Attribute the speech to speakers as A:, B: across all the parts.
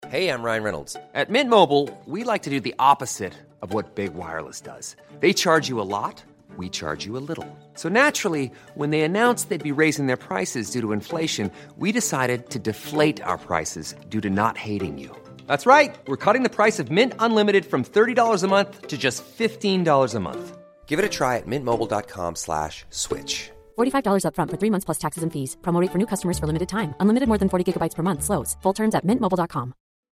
A: Hey, I'm Ryan Reynolds. At Mint Mobile, we like to do the opposite of what Big Wireless does. They charge you a lot, we charge you a little. So naturally, when they announced they'd be raising their prices due to inflation, we decided to deflate our prices due to not hating you. That's right. We're cutting the price of Mint Unlimited from $30 a month to just $15 a month. Give it a try at mintmobile.com/switch.
B: $45 up front for 3 months plus taxes and fees. Promo rate for new customers for limited time. Unlimited more than 40 gigabytes per month. Slows full terms at mintmobile.com.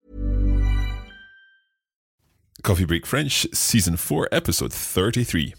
C: Coffee Break French, Season 4, Episode 33.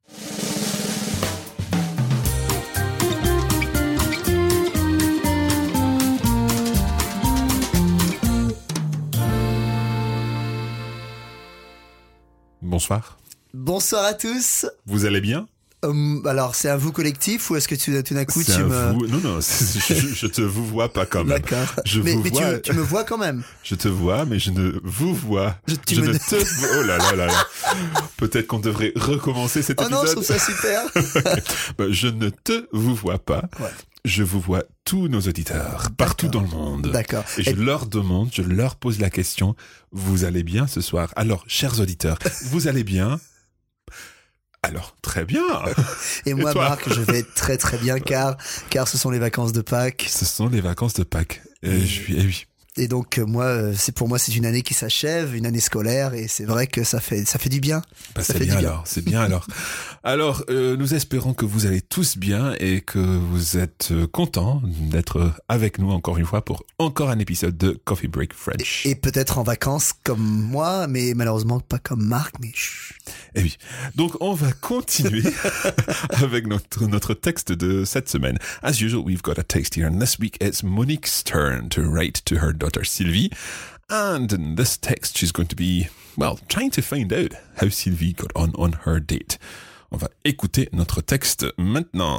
C: Bonsoir.
D: Bonsoir à tous.
C: Vous allez bien?
D: Alors, c'est un vous collectif ou est-ce que tout d'un coup
C: c'est
D: tu me...
C: Vous. Non, je te vous vois pas quand même.
D: D'accord.
C: Mais
D: tu me vois quand même.
C: Je te vois, mais je ne vous vois. Oh là là. Peut-être qu'on devrait recommencer cet épisode.
D: Oh non, je trouve ça super.
C: Je ne te vous vois pas. Ouais. Je vous vois tous nos auditeurs, partout dans le monde.
D: D'accord.
C: Et je leur pose la question, vous allez bien ce soir? Alors, chers auditeurs, vous allez bien? Alors, très bien.
D: Et moi, Marc, je vais très très bien car ce sont les vacances de Pâques.
C: Ce sont les vacances de Pâques. Oui.
D: Et donc moi, c'est une année qui s'achève, une année scolaire, et c'est vrai que ça fait du bien.
C: C'est bien alors. Alors, nous espérons que vous allez tous bien et que vous êtes contents d'être avec nous encore une fois pour encore un épisode de Coffee Break French.
D: Et peut-être en vacances comme moi, mais malheureusement pas comme Marc, mais
C: Eh oui. Donc, on va continuer avec notre texte de cette semaine. As usual, we've got a text here, and this week it's Monique's turn to write to her daughter Sylvie. And in this text, she's going to be, trying to find out how Sylvie got on her date. On va écouter notre texte maintenant.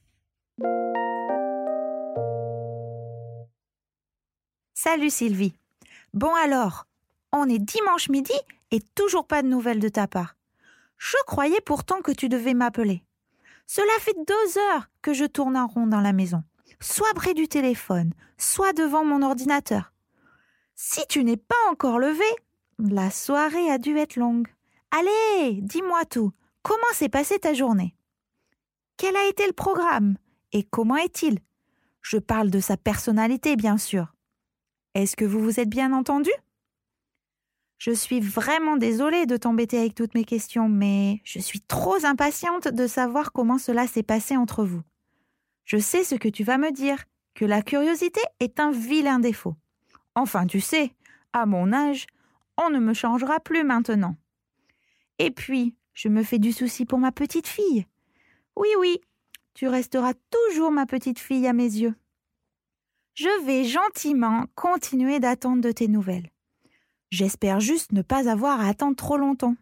E: Salut Sylvie. Bon alors, on est dimanche midi et toujours pas de nouvelles de ta part. Je croyais pourtant que tu devais m'appeler. Cela fait 2 heures que je tourne en rond dans la maison, soit près du téléphone, soit devant mon ordinateur. Si tu n'es pas encore levé, la soirée a dû être longue. Allez, dis-moi tout. Comment s'est passée ta journée? Quel a été le programme? Et comment est-il? Je parle de sa personnalité, bien sûr. Est-ce que vous vous êtes bien entendus? Je suis vraiment désolée de t'embêter avec toutes mes questions, mais je suis trop impatiente de savoir comment cela s'est passé entre vous. Je sais ce que tu vas me dire, que la curiosité est un vilain défaut. Enfin, tu sais, à mon âge, on ne me changera plus maintenant. Et puis, je me fais du souci pour ma petite fille. Oui, tu resteras toujours ma petite fille à mes yeux. Je vais gentiment continuer d'attendre de tes nouvelles. J'espère juste ne pas avoir à attendre trop longtemps.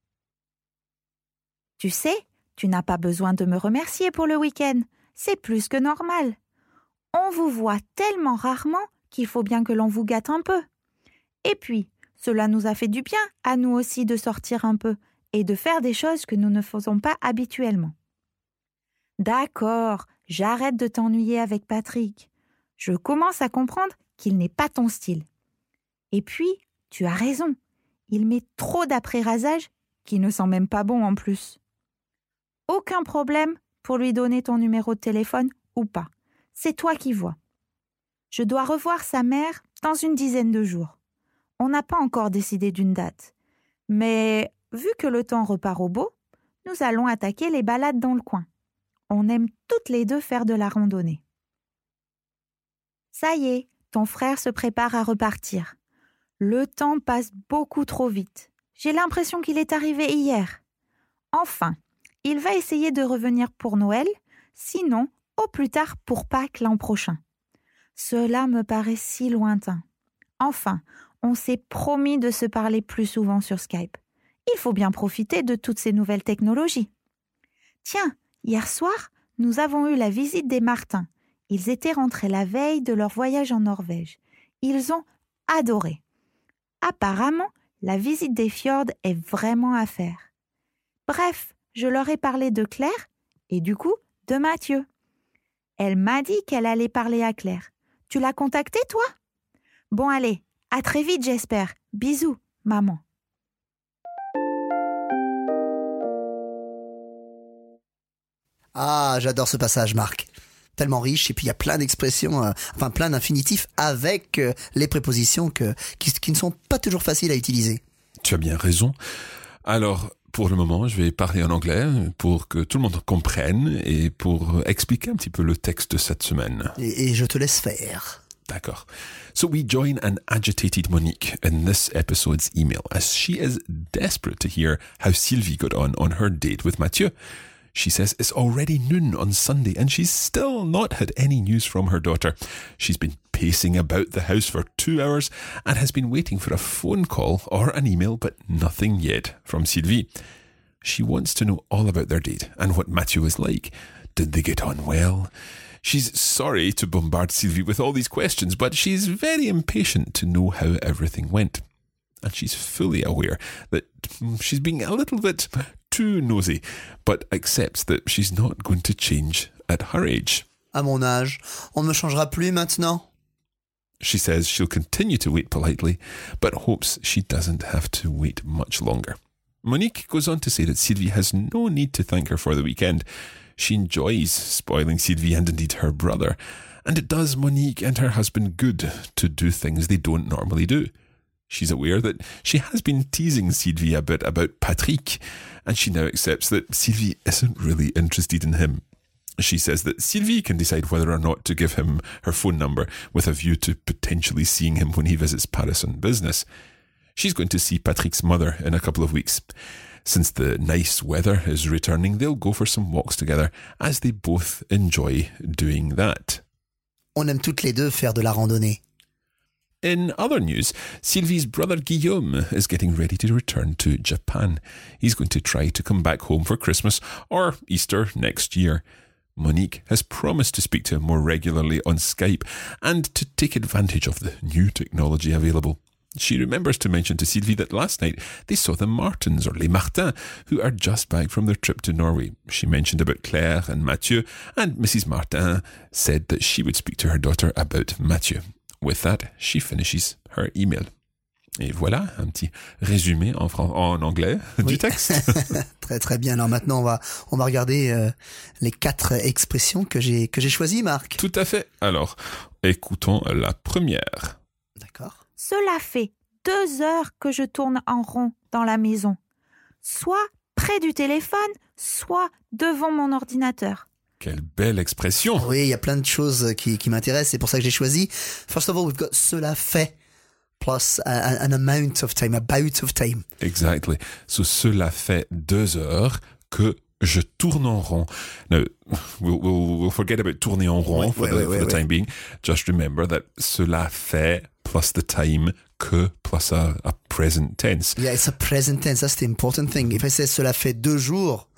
E: Tu sais, tu n'as pas besoin de me remercier pour le week-end. C'est plus que normal. On vous voit tellement rarement qu'il faut bien que l'on vous gâte un peu. Et puis, cela nous a fait du bien à nous aussi de sortir un peu et de faire des choses que nous ne faisons pas habituellement. D'accord, j'arrête de t'ennuyer avec Patrick. Je commence à comprendre qu'il n'est pas ton style. Et puis, tu as raison, il met trop d'après-rasage qui ne sent même pas bon en plus. Aucun problème pour lui donner ton numéro de téléphone ou pas. C'est toi qui vois. Je dois revoir sa mère dans une 10aine de jours. On n'a pas encore décidé d'une date. Mais vu que le temps repart au beau, nous allons attaquer les balades dans le coin. On aime toutes les deux faire de la randonnée. Ça y est, ton frère se prépare à repartir. Le temps passe beaucoup trop vite. J'ai l'impression qu'il est arrivé hier. Enfin, il va essayer de revenir pour Noël, sinon au plus tard pour Pâques l'an prochain. Cela me paraît si lointain. Enfin, on s'est promis de se parler plus souvent sur Skype. Il faut bien profiter de toutes ces nouvelles technologies. Tiens, hier soir, nous avons eu la visite des Martins. Ils étaient rentrés la veille de leur voyage en Norvège. Ils ont adoré. Apparemment, la visite des fjords est vraiment à faire. Bref, je leur ai parlé de Claire et du coup de Mathieu. Elle m'a dit qu'elle allait parler à Claire. Tu l'as contactée, toi? Bon, allez, À très vite, j'espère. Bisous, maman.
D: Ah, j'adore ce passage, Marc. Tellement riche, et puis il y a plein d'expressions, plein d'infinitifs avec les prépositions qui ne sont pas toujours faciles à utiliser.
C: Tu as bien raison. Alors, pour le moment, je vais parler en anglais pour que tout le monde comprenne et pour expliquer un petit peu le texte de cette semaine.
D: Et je te laisse faire.
C: D'accord. So we join an agitated Monique in this episode's email as she is desperate to hear how Sylvie got on her date with Mathieu. She says it's already noon on Sunday and she's still not had any news from her daughter. She's been pacing about the house for 2 hours and has been waiting for a phone call or an email, but nothing yet from Sylvie. She wants to know all about their date and what Mathieu was like. Did they get on well? She's sorry to bombard Sylvie with all these questions, but she's very impatient to know how everything went. And she's fully aware that she's being a little bit too nosy, but accepts that she's not going to change at her age.
D: À mon âge, on ne me changera plus maintenant.
C: She says she'll continue to wait politely, but hopes she doesn't have to wait much longer. Monique goes on to say that Sylvie has no need to thank her for the weekend. She enjoys spoiling Sylvie and indeed her brother, and it does Monique and her husband good to do things they don't normally do. She's aware that she has been teasing Sylvie a bit about Patrick, and she now accepts that Sylvie isn't really interested in him. She says that Sylvie can decide whether or not to give him her phone number with a view to potentially seeing him when he visits Paris on business. She's going to see Patrick's mother in a couple of weeks. Since the nice weather is returning, they'll go for some walks together as they both enjoy doing that.
D: On aime toutes les deux faire de la randonnée.
C: In other news, Sylvie's brother Guillaume is getting ready to return to Japan. He's going to try to come back home for Christmas or Easter next year. Monique has promised to speak to him more regularly on Skype and to take advantage of the new technology available. She remembers to mention to Sylvie that last night they saw the Martins, or Les Martins, who are just back from their trip to Norway. She mentioned about Claire and Mathieu, and Mrs. Martin said that she would speak to her daughter about Mathieu. With that, she finishes her email. Et voilà, un petit résumé en anglais du texte.
D: Très très bien. Alors maintenant, on va regarder les 4 expressions que j'ai choisies, Marc.
C: Tout à fait. Alors, écoutons la première.
D: D'accord.
E: Cela fait 2 heures que je tourne en rond dans la maison, soit près du téléphone, soit devant mon ordinateur.
C: Quelle belle expression.
D: Oui, il y a plein de choses qui m'intéressent, c'est pour ça que j'ai choisi. First of all, we've got cela fait, plus an amount of time, a bout of time.
C: Exactly. So, cela fait 2 heures que je tourne en rond. Now, we'll forget about tourner en rond for the time being. Just remember that cela fait plus the time que plus a present tense.
D: Yeah, it's a present tense. That's the important thing. If I say cela fait 2 jours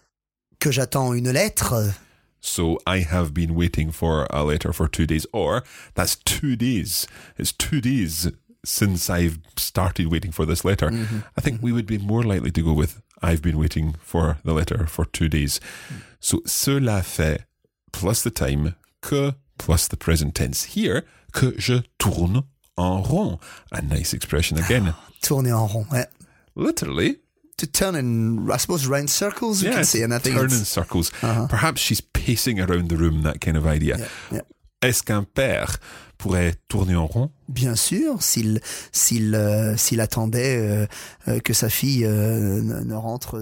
D: que j'attends une lettre.
C: So I have been waiting for a letter for 2 days, or that's 2 days. It's 2 days since I've started waiting for this letter. Mm-hmm. I think we would be more likely to go with I've been waiting for the letter for 2 days. So cela fait plus the time que plus the present tense. Here, que je tourne en rond. A nice expression again.
D: Tourner en rond, ouais.
C: Literally.
D: To turn in, I suppose, round circles, you can say. And I think
C: turn in circles. Uh-huh. Perhaps she's pacing around the room, that kind of idea.
D: Yeah, yeah.
C: Est-ce qu'un père pourrait tourner en rond?
D: Bien sûr, s'il attendait que sa fille ne rentre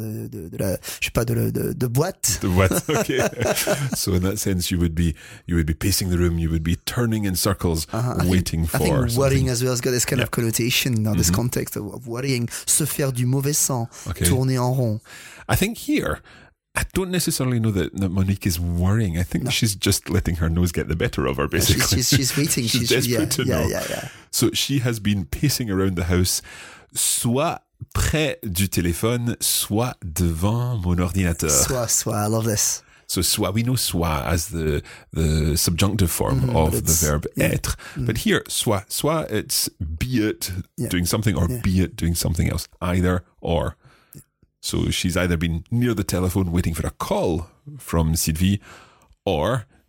D: de boîte.
C: De boîte, okay. So in that sense, you would be pacing the room, you would be turning in circles, waiting for something.
D: I think worrying as well has got this kind of connotation, or this context of worrying, se faire du mauvais sang, tourner en rond.
C: I think here, I don't necessarily know that Monique is worrying. I think she's just letting her nose get the better of her, basically.
D: She's waiting.
C: she's desperate to know.
D: Yeah.
C: So she has been pacing around the house, soit près du téléphone, soit devant mon ordinateur.
D: Soit. I love this.
C: So soit, we know soit as the subjunctive form of the verb être. But here, soit it's be it doing something or be it doing something else. Either or. So she's either been near the telephone waiting for a call from Sylvie or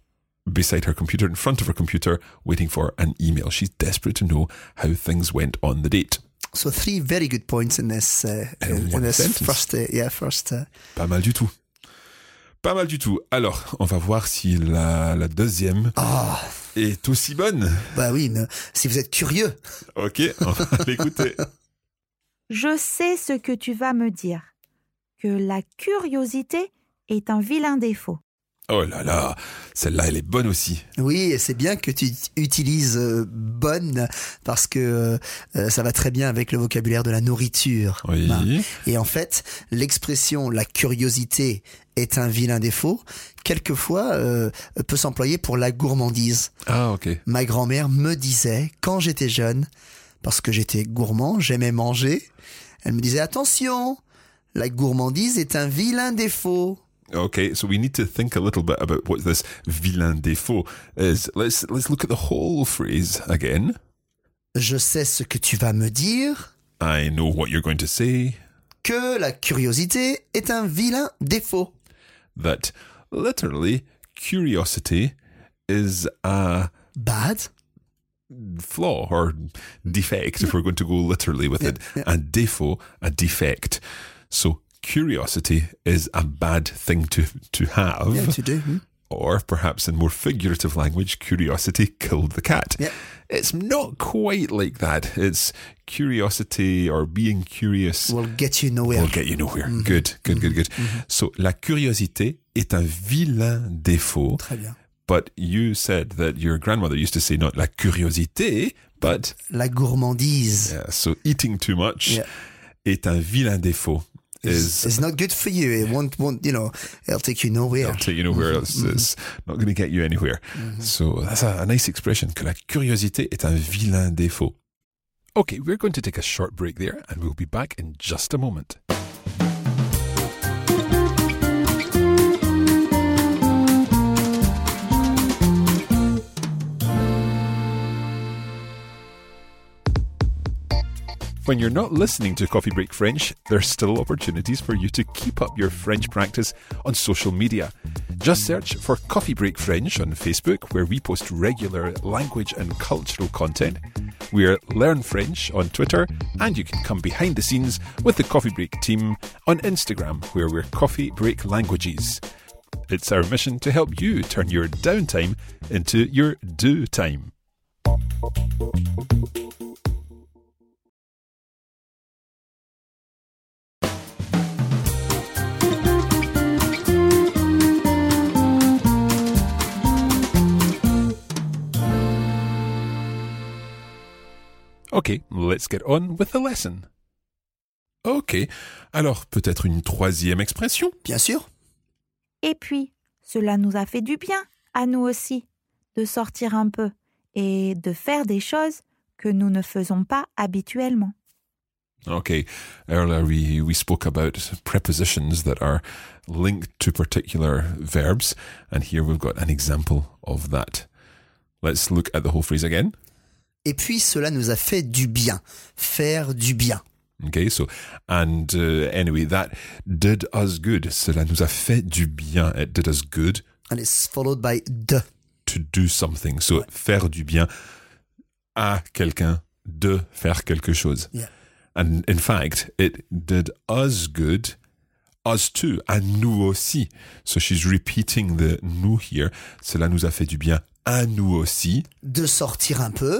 C: beside her computer, in front of her computer, waiting for an email. She's desperate to know how things went on the date.
D: So 3 very good points in this first.
C: Pas mal du tout. Pas mal du tout. Alors, on va voir si la deuxième est aussi bonne.
D: Bah oui, mais si vous êtes curieux.
C: Ok, on va l'écouter.
E: Je sais ce que tu vas me dire, que la curiosité est un vilain défaut.
C: Oh là là, celle-là, elle est bonne aussi.
D: Oui, et c'est bien que tu utilises bonne parce que ça va très bien avec le vocabulaire de la nourriture.
C: Oui.
D: Et en fait, l'expression la curiosité est un vilain défaut, quelquefois peut s'employer pour la gourmandise.
C: Ah, ok.
D: Ma grand-mère me disait, quand j'étais jeune, parce que j'étais gourmand, j'aimais manger, elle me disait attention, la gourmandise est un vilain défaut.
C: Okay, so we need to think a little bit about what this vilain défaut is. Let's look at the whole phrase again.
D: Je sais ce que tu vas me dire.
C: I know what you're going to say.
D: Que la curiosité est un vilain défaut.
C: That literally curiosity is a
D: Bad.
C: flaw or defect, if we're going to go literally with it.
D: Yeah.
C: A défaut, a defect. So curiosity is a bad thing to have.
D: Yeah, to do.
C: Or perhaps in more figurative language, curiosity killed the cat.
D: Yeah.
C: It's not quite like that. It's curiosity or being curious
D: Will get you nowhere.
C: will get you nowhere. Good. So, la curiosité est un vilain défaut.
D: Très bien.
C: But you said that your grandmother used to say not la curiosité, but
D: La gourmandise
C: so eating too much
D: Yeah.
C: est un vilain défaut.
D: is not good for you. It won't, it'll take you nowhere.
C: I'll tell you nowhere else. It's not going to get you anywhere. So that's a nice expression, que la curiosité est un vilain défaut. Okay, we're going to take a short break there and we'll be back in just a moment. When you're not listening to Coffee Break French, there's still opportunities for you to keep up your French practice on social media. Just search for Coffee Break French on Facebook, where we post regular language and cultural content. We're Learn French on Twitter, and you can come behind the scenes with the Coffee Break team on Instagram, where we're Coffee Break Languages. It's our mission to help you turn your downtime into your do time. Ok, let's get on with the lesson. Ok, alors peut-être une troisième expression?
D: Bien sûr.
E: Et puis, cela nous a fait du bien, à nous aussi, de sortir un peu et de faire des choses que nous ne faisons pas habituellement.
C: Okay, earlier we spoke about prepositions that are linked to particular verbs, and here we've got an example of that. Let's look at the whole phrase again.
D: Et puis, cela nous a fait du bien. Faire du bien.
C: Okay, so, and anyway, that did us good. Cela nous a fait du bien. It did us good.
D: And it's followed by de.
C: To do something. So, faire du bien à quelqu'un, de faire quelque chose.
D: Yeah.
C: And in fact, it did us good, us too, à nous aussi. So she's repeating the nous here. Cela nous a fait du bien à nous aussi.
D: De sortir un peu.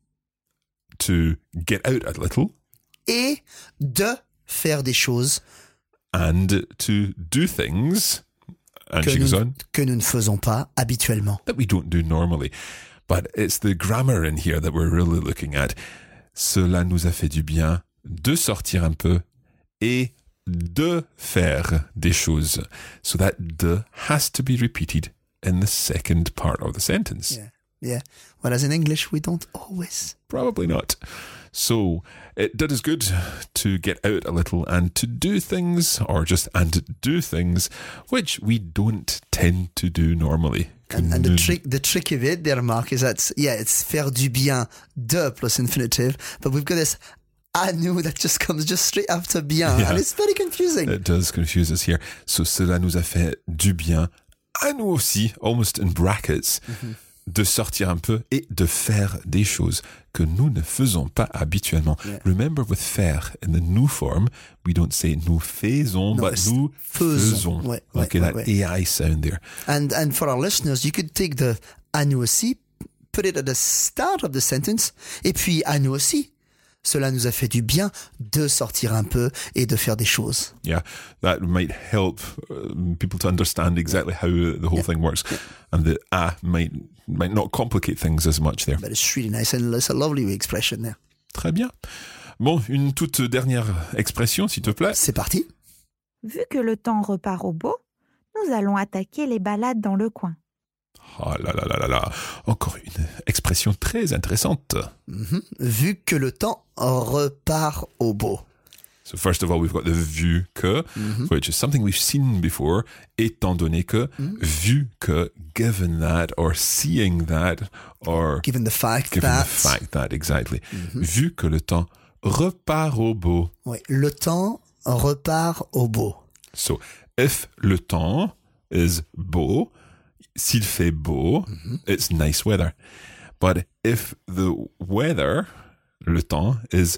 C: To get out a little.
D: Et de faire des choses.
C: And to do things. And she goes on.
D: Que nous ne faisons pas habituellement.
C: That we don't do normally. But it's the grammar in here that we're really looking at. Cela nous a fait du bien de sortir un peu et de faire des choses. So that de has to be repeated in the second part of the sentence.
D: Yeah. Whereas in English, we don't always.
C: Probably not. So it did us good to get out a little and to do things, or just and to do things which we don't tend to do normally.
D: And the trick of it there, Mark, is that, it's faire du bien, de plus infinitive, but we've got this à nous that just comes just straight after bien, and it's very confusing.
C: It does confuse us here. So cela nous a fait du bien à nous aussi, almost in brackets, de sortir un peu et de faire des choses que nous ne faisons pas habituellement.
D: Yeah.
C: Remember, with faire in the new form, we don't say nous faisons,
D: No,
C: but
D: it's
C: nous faisons.
D: Ouais,
C: Okay,
D: ouais,
C: that
D: ouais.
C: AI sound there.
D: And for our listeners, you could take the à nous aussi, put it at the start of the sentence, et puis à nous aussi. Cela nous a fait du bien de sortir un peu et de faire des choses.
C: Yeah, that might help people to understand exactly how the whole thing works. And the might not complicate things as much there.
D: But it's really nice and it's a lovely expression there.
C: Très bien. Bon, une toute dernière expression, s'il te plaît.
D: C'est parti.
E: Vu que le temps repart au beau, nous allons attaquer les balades dans le coin.
C: Ah là là là là là. Encore une expression très intéressante.
D: Vu que le temps repart au beau.
C: So first of all, we've got the vu que, which is something we've seen before, étant donné que, vu que, given that, or seeing that, or
D: Given the fact
C: given
D: that.
C: the fact that, exactly. Vu que le temps repart au beau.
D: Oui, le temps repart au beau.
C: So, if le temps is beau, s'il fait beau, it's nice weather. But if the weather, le temps, is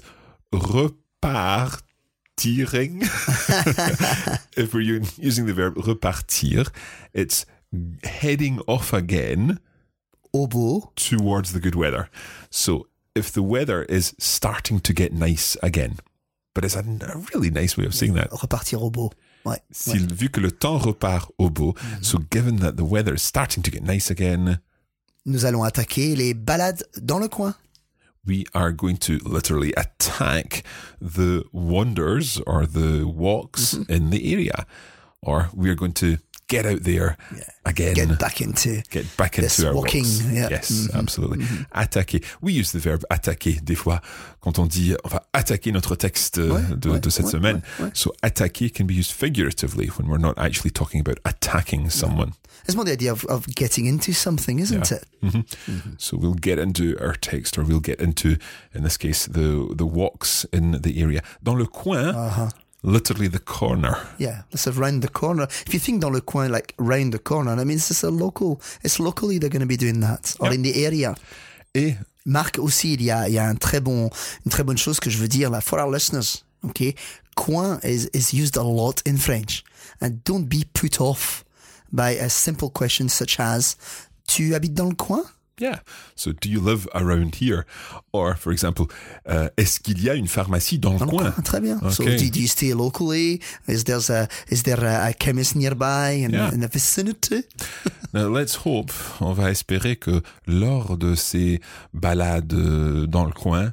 C: repartiring, if we're using the verb repartir, it's heading off again
D: Au beau.
C: towards the good weather. So, if the weather is starting to get nice again, but it's a really nice way of saying that.
D: Repartir au beau. Ouais.
C: Vu que le temps repart au beau, so given that the weather is starting to get nice again,
D: Nous allons attaquer les balades dans le coin.
C: we are going to literally attack the wonders or the walks in the area. Or we are going to get out there again.
D: Get back into this
C: our
D: walking.
C: walks.
D: Yeah.
C: Yes, absolutely. Attaquer. We use the verb attaquer des fois quand on dit on va attaquer notre texte de cette semaine.
D: ouais.
C: So attaquer can be used figuratively when we're not actually talking about attacking someone.
D: It's more the idea of getting into something, isn't it?
C: So we'll get into our text, or we'll get into, in this case, the walks in the area. Dans le coin, literally the corner.
D: Yeah, let's have round the corner. If you think dans le coin, like round the corner, I mean, it's locally they're going to be doing that, or in the area.
C: Et
D: Marc, aussi, il y a une très bonne chose que je veux dire là, for our listeners, okay? Coin is used a lot in French. And don't be put off by a simple question such as, tu habites dans le coin?
C: yeah, so do you live around here? Or, for example, est-ce qu'il y a une pharmacie dans le coin?
D: Très bien.
C: Okay.
D: So do you stay locally? Is there a chemist nearby in the vicinity?
C: Now, let's hope, on va espérer que lors de ces balades dans le coin,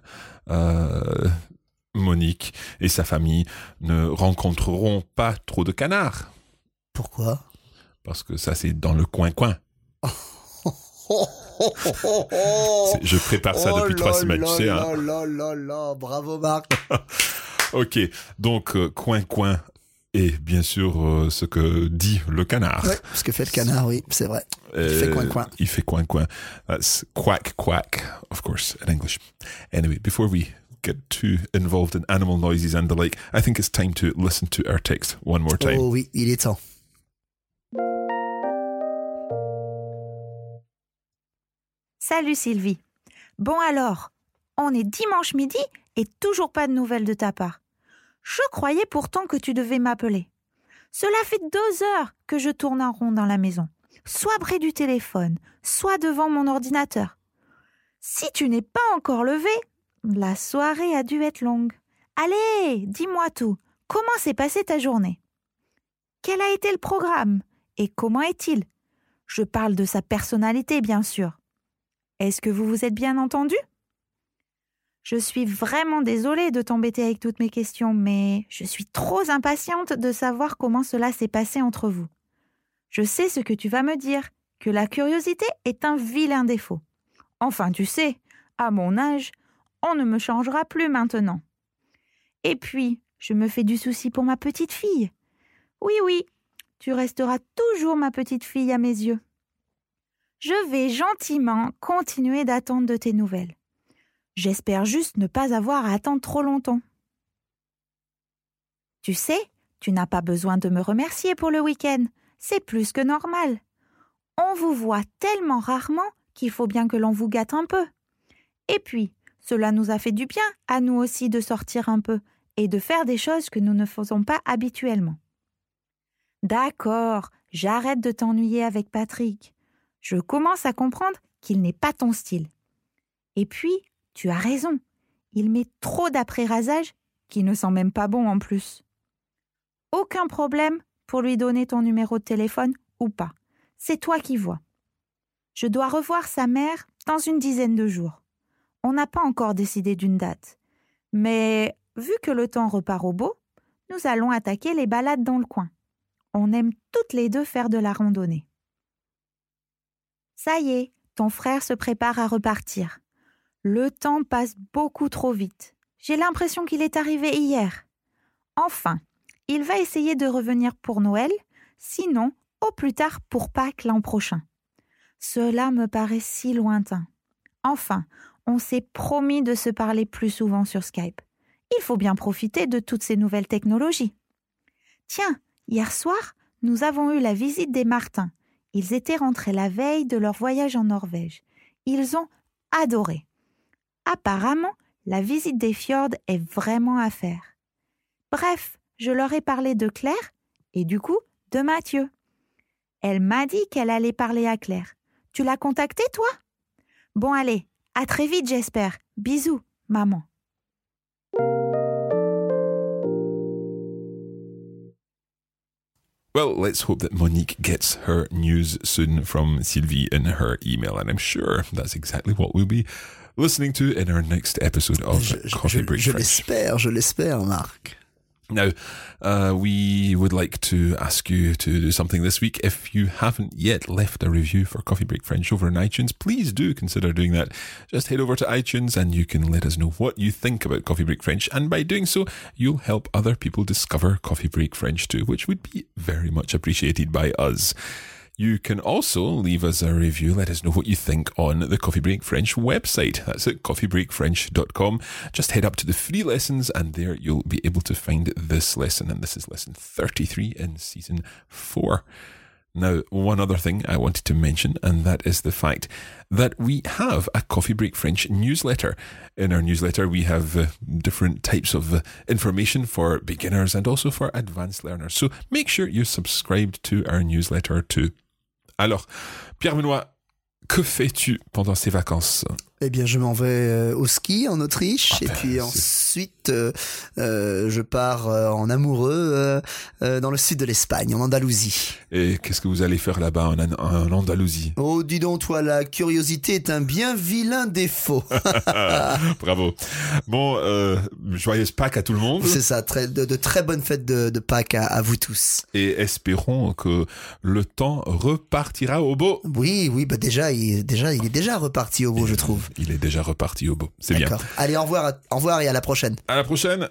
C: Monique et sa famille ne rencontreront pas trop de canards.
D: Pourquoi?
C: Parce que ça, c'est dans le coin-coin. Je prépare ça depuis 3 semaines, tu sais. Hein.
D: Bravo Marc.
C: Ok, donc coin-coin est bien sûr ce que dit le canard.
D: Ouais, ce que fait le canard, oui, c'est vrai. Il fait coin-coin.
C: Il fait coin-coin. That's quack-quack, of course, in English. Anyway, before we get too involved in animal noises and the like, I think it's time to listen to our text one more time.
D: Oh oui, il est temps.
E: Salut Sylvie. Bon alors, on est dimanche midi et toujours pas de nouvelles de ta part. Je croyais pourtant que tu devais m'appeler. Cela fait 2 heures que je tourne en rond dans la maison, soit près du téléphone, soit devant mon ordinateur. Si tu n'es pas encore levé, la soirée a dû être longue. Allez, dis-moi tout. Comment s'est passée ta journée? Quel a été le programme? Et comment est-il? Je parle de sa personnalité, bien sûr. Est-ce que vous vous êtes bien entendu? Je suis vraiment désolée de t'embêter avec toutes mes questions, mais je suis trop impatiente de savoir comment cela s'est passé entre vous. Je sais ce que tu vas me dire, que la curiosité est un vilain défaut. Enfin, tu sais, à mon âge, on ne me changera plus maintenant. Et puis, je me fais du souci pour ma petite fille. Oui, tu resteras toujours ma petite fille à mes yeux. Je vais gentiment continuer d'attendre de tes nouvelles. J'espère juste ne pas avoir à attendre trop longtemps. Tu sais, tu n'as pas besoin de me remercier pour le week-end. C'est plus que normal. On vous voit tellement rarement qu'il faut bien que l'on vous gâte un peu. Et puis, cela nous a fait du bien à nous aussi de sortir un peu et de faire des choses que nous ne faisons pas habituellement. D'accord, j'arrête de t'ennuyer avec Patrick. Je commence à comprendre qu'il n'est pas ton style. Et puis, tu as raison, il met trop d'après-rasage qui ne sent même pas bon en plus. Aucun problème pour lui donner ton numéro de téléphone ou pas. C'est toi qui vois. Je dois revoir sa mère dans une dizaine de jours. On n'a pas encore décidé d'une date. Mais vu que le temps repart au beau, nous allons attaquer les balades dans le coin. On aime toutes les deux faire de la randonnée. Ça y est, ton frère se prépare à repartir. Le temps passe beaucoup trop vite. J'ai l'impression qu'il est arrivé hier. Enfin, il va essayer de revenir pour Noël, sinon au plus tard pour Pâques l'an prochain. Cela me paraît si lointain. Enfin, on s'est promis de se parler plus souvent sur Skype. Il faut bien profiter de toutes ces nouvelles technologies. Tiens, hier soir, nous avons eu la visite des Martins. Ils étaient rentrés la veille de leur voyage en Norvège. Ils ont adoré. Apparemment, la visite des fjords est vraiment à faire. Bref, je leur ai parlé de Claire et du coup de Mathieu. Elle m'a dit qu'elle allait parler à Claire. Tu l'as contactée, toi? Bon, allez, à très vite, j'espère. Bisous, maman.
C: Well, let's hope that Monique gets her news soon from Sylvie in her email, and I'm sure that's exactly what we'll be listening to in our next episode of Coffee Break French.
D: Je l'espère, Marc.
C: Now, we would like to ask you to do something this week. If you haven't yet left a review for Coffee Break French over on iTunes, please do consider doing that. Just head over to iTunes and you can let us know what you think about Coffee Break French. And by doing so, you'll help other people discover Coffee Break French too, which would be very much appreciated by us. You can also leave us a review. Let us know what you think on the Coffee Break French website. That's at coffeebreakfrench.com. Just head up to the free lessons and there you'll be able to find this lesson. And this is lesson 33 in season 4. Now, one other thing I wanted to mention, and that is the fact that we have a Coffee Break French newsletter. In our newsletter, we have different types of information for beginners and also for advanced learners. So make sure you're subscribed to our newsletter too. Alors, Pierre Benoît, que fais-tu pendant ces vacances?
D: Eh bien, je m'en vais au ski en Autriche et puis ensuite je pars en amoureux dans le sud de l'Espagne, en Andalousie.
C: Et qu'est-ce que vous allez faire là-bas en Andalousie?
D: Oh, dis donc, toi, la curiosité est un bien vilain défaut.
C: Bravo. Bon, joyeuse Pâques à tout le monde.
D: C'est ça, de très bonnes fêtes de Pâques à vous tous.
C: Et espérons que le temps repartira au beau.
D: Oui, bah déjà, il est déjà reparti au beau, je trouve.
C: Il est déjà reparti au beau. C'est bien.
D: Allez, au revoir et à la prochaine.
C: À la prochaine.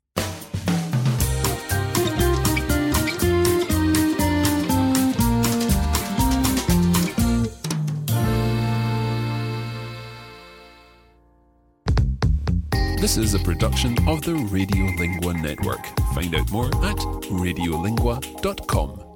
C: This is a production of the Radiolingua Network. Find out more at radiolingua.com.